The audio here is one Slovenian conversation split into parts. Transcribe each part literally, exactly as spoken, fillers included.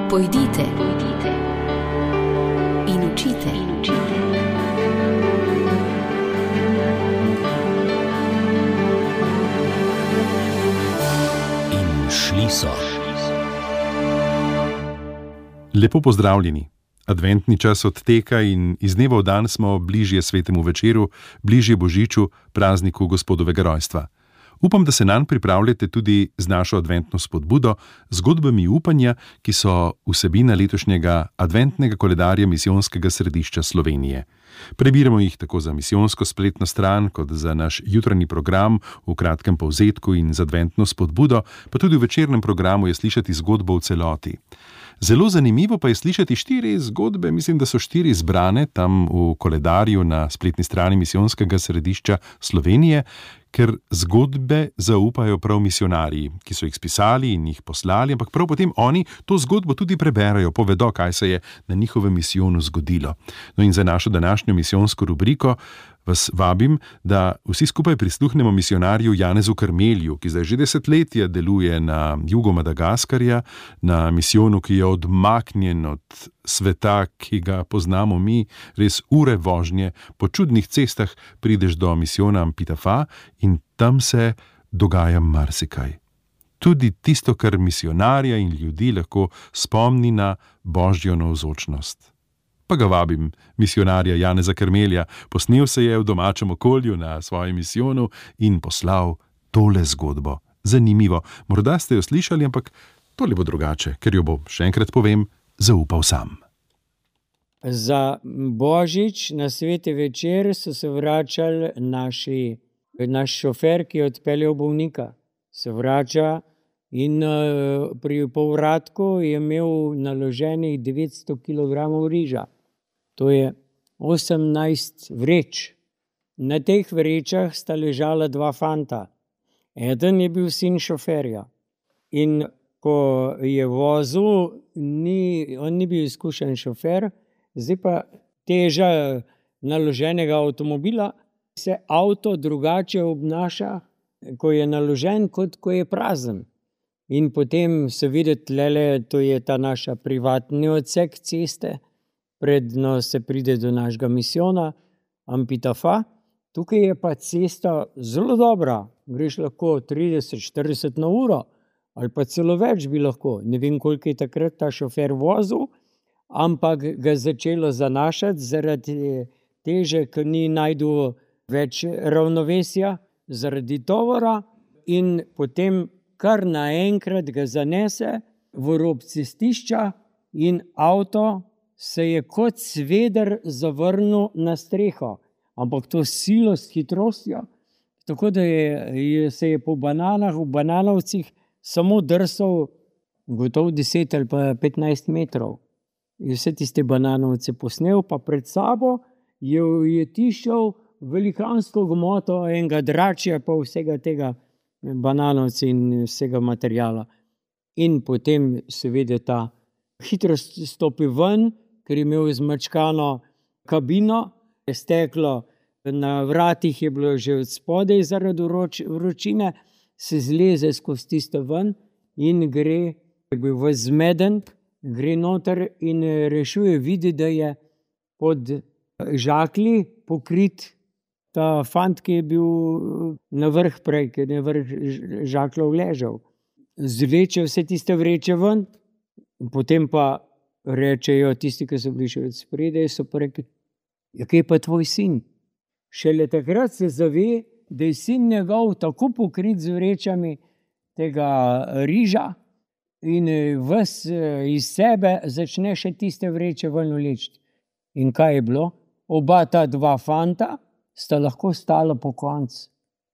Pojdite, pojdite in učite, in učite. In šli so. Lepo pozdravljeni. Adventni čas odteka in iz dneva v dan smo bližje svetemu večeru, bližje Božiču, prazniku Gospodovega rojstva. Upam, da se nanj pripravljate tudi z našo adventno spodbudo, zgodbami upanja, ki so vsebina letošnjega adventnega koledarja Misijonskega središča Slovenije. Prebiramo jih tako za misijonsko spletno stran, kot za naš jutranji program v kratkem povzetku in z adventno spodbudo, pa tudi v večernem programu je slišati zgodbo v celoti. Zelo zanimivo pa je slišati štiri zgodbe, mislim, da so štiri zbrane tam v koledarju na spletni strani Misijonskega središča Slovenije, ker zgodbe zaupajo prav misionarji, ki so jih spisali in jih poslali, ampak prav potem oni to zgodbo tudi preberajo, povedo, kaj se je na njihovem misijonu zgodilo. No in za našo današnjo misijonsko rubriko vas vabim, da vsi skupaj prisluhnemo misionarju Janezu Karmelju, ki zdaj že desetletja deluje na jugu Madagaskarja, na misijonu, ki je odmaknjen od sveta, ki ga poznamo mi, res ure vožnje, po čudnih cestah prideš do misijona Ampitafa in tam se dogaja marsikaj. Tudi tisto, kar misionarja in ljudi lahko spomni na Božjo navzočnost. Pa ga vabim, misionarja Janeza Karmelja, posnel se je v domačem okolju na svojem misijonu in poslal tole zgodbo. Zanimivo, morda ste jo slišali, ampak tole bo drugače, ker jo bo, še enkrat povem, zaupal sam. Za Božič na sveti večer so se vračali naši, naš šofer, ki je odpeljal bolnika. Se vrača in uh, pri povratku je imel naloženih devetsto kilogramov riža. To je osemnajst vreč. Na teh vrečah sta ležala dva fanta. Eden je bil sin šoferja. In ko je vozil, ni, on ni bil izkušen šofer, zdaj pa teža naloženega avtomobila, se avto drugače obnaša, ko je naložen, kot ko je prazen. In potem se vidi, lele, to je ta naša privatni odsek ceste, predno se pride do našega misijona Ampitafa. Tukaj je pa cesta zelo dobra, greš lahko trideset štirideset na uro, ali pa celo več bi lahko. Ne vem, koliko je takrat ta šofer vozil, ampak ga začelo zanašati zaradi teže, ker ni najdu več ravnovesja, zaradi tovora in potem kar naenkrat ga zanese v rob cestišča in avto se je kot sveder zavrnil na streho, ampak to silo s hitrostjo, tako da je, je, se je po bananah, v bananovcih samo drsal gotovo deset ali pa petnajst metrov. In vse tiste bananovce posnel, pa pred sabo je, je tiščal velikansko gmoto enega dračja pa vsega tega bananovce in vsega materijala. In potem seveda ta hitro stopi ven, ker je imel zmačkano kabino, je steklo, na vratih je bilo že od spodaj zaradi vroč, vročine, se zleze skozi tisto ven in gre, je bil vzmeden, gre noter in rešuje, vidi, da je pod žaklji pokrit ta fant, ki je bil na vrh prej, ki je na vrh žaklov ležal. Zveče vse tiste vreče ven, potem pa rečejo tisti, ki so bili še od spredaj, so pa rekli, ja, kaj pa tvoj sin? Šele takrat se zave, da je sin njegov tako pokrit z vrečami tega riža in ves iz sebe začne še tiste vreče ven vlečiti. In kaj je bilo? Oba ta dva fanta sta lahko stala po koncu.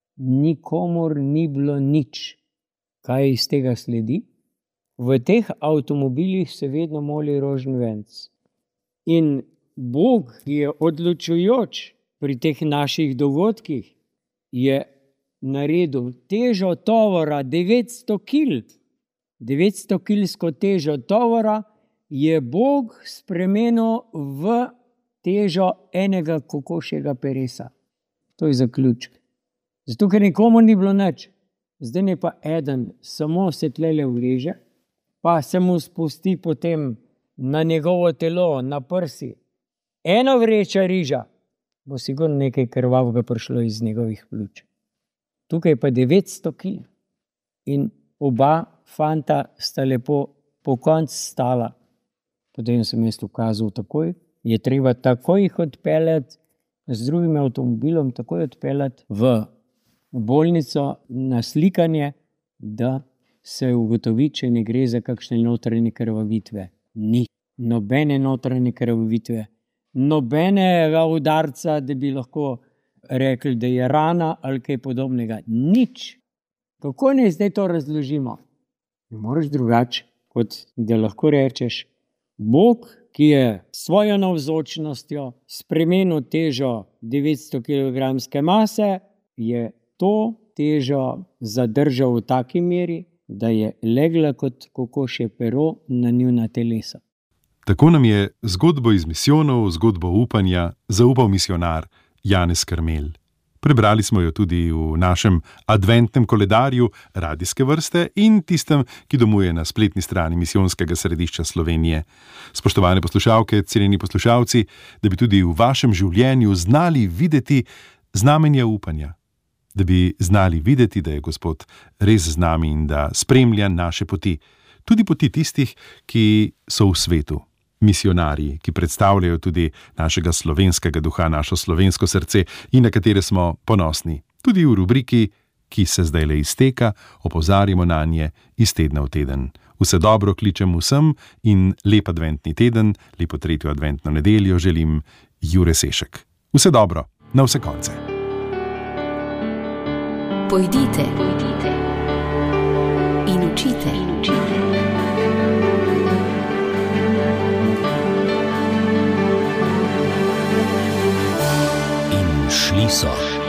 Nikomur ni bilo nič. Kaj iz tega sledi? V teh avtomobilih se vedno moli rožni venc. In Bog je odločujoč pri teh naših dogodkih, je naredil težo tovora devetsto kil. devetsto kilsko težo tovora je Bog spremenil v težo enega kokošjega peresa. To je zaključek. Zato, ker nikomu ni bilo nič. Zdaj ne pa eden, samo se tlele vleže pa se mu spusti potem na njegovo telo, na prsi. Eno vreča riža, bo sigurno nekaj krvavega prišlo iz njegovih pljuč. Tukaj pa devetsto kil. In oba fanta sta lepo po koncu stala. Potem sem jaz ukazal takoj, je treba takoj jih odpeljati z drugim avtomobilom, takoj odpeljati v bolnico na slikanje, da se ugotovi, če ne gre za kakšne notranje krvavitve. Ni nobene notranje krvavitve, nobenega udarca, da bi lahko rekli, da je rana ali kaj podobnega. Nič. Kako naj zdaj to razložimo? Ne moreš drugače, kot da lahko rečeš, Bog, ki je s svojo navzočnostjo spremenil težo devetsto kilogramske mase, je to težo zadržal v taki meri, da je legla kot kokošje pero na njuna telesa. Tako nam je zgodbo iz misijonov, zgodbo upanja zaupal misionar Janez Karmelj. Prebrali smo jo tudi v našem adventnem koledarju radijske vrste in tistem, ki domuje na spletni strani Misijonskega središča Slovenije. Spoštovane poslušalke, cenjeni poslušalci, da bi tudi v vašem življenju znali videti znamenja upanja, da bi znali videti, da je Gospod res z nami in da spremlja naše poti, tudi poti tistih, ki so v svetu. Misionarji, ki predstavljajo tudi našega slovenskega duha, našo slovensko srce in na katere smo ponosni. Tudi v rubriki, ki se zdaj le izteka, opozarjamo na nje iz tedna v teden. Vse dobro kličem vsem in lep adventni teden, lepo tretjo adventno nedeljo želim Jure Sešek. Vse dobro, na vse konce. Pojdite, pojdite in učite, in učite. Šli so.